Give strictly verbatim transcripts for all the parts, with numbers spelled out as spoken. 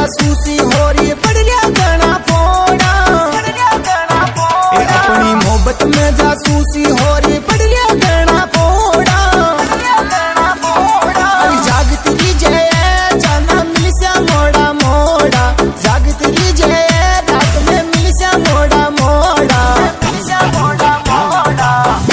जासूसी हो रही पड़ गया गना फोड़ा, अपनी मोहब्बत में जासूसी हो रही पड़ गया गना फोड़ा। जागत री जय जाना मिल सा मोड़ा मोड़ा, जागत री जय रात में मिल सा मोड़ा मोड़ा, मिल सा मोड़ा मोड़ा।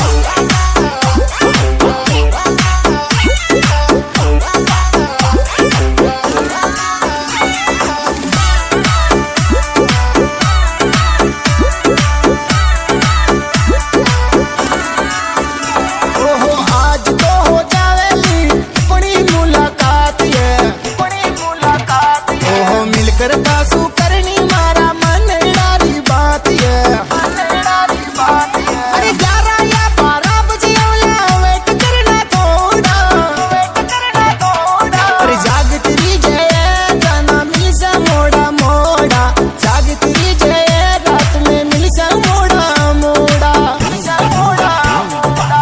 करता सू करनी मारा मन डारी बात ये, अरे ग्यारह या बारह बजे वेट करना थोड़ा, अरे जागत री जय जाना मिल सा मोड़ा मोड़ा, जागत री जय रात में मिल सा मोड़ा मोड़ा, मिल सा मोड़ा मोड़ा।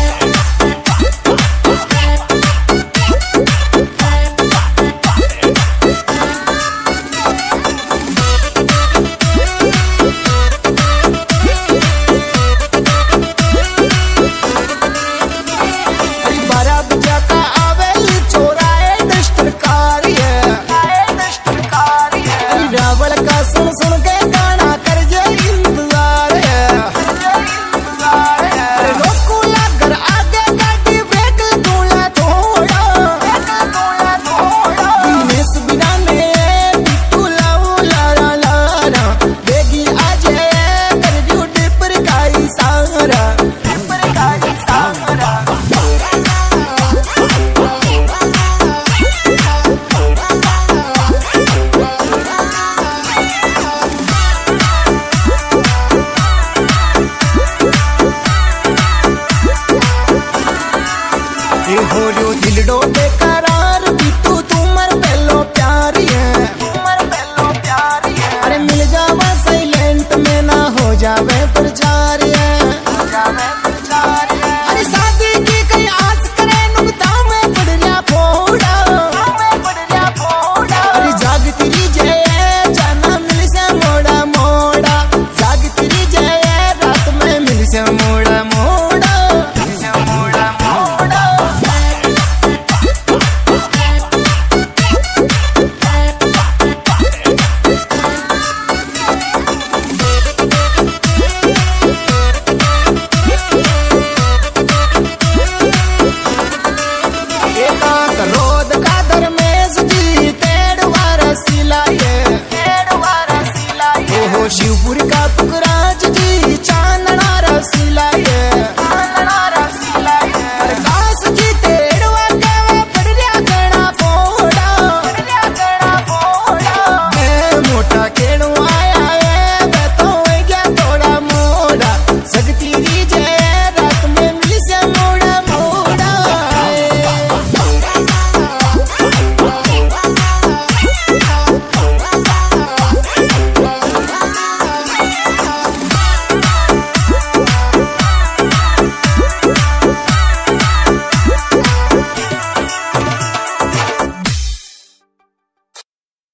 सुन सुन के गाना कर जे इंतजार है, रोकूला घर आगे गाड़ी ब्रेक दूला थोड़ा, दिनेश बिना में बिट्टू लाऊ लारा लारा, बेगी आजे कर दियो डिपर काई सारा, डिपर काई सारा। हो रो दिलडो बेकरार बिट्टू तुमर पहलो प्यार है,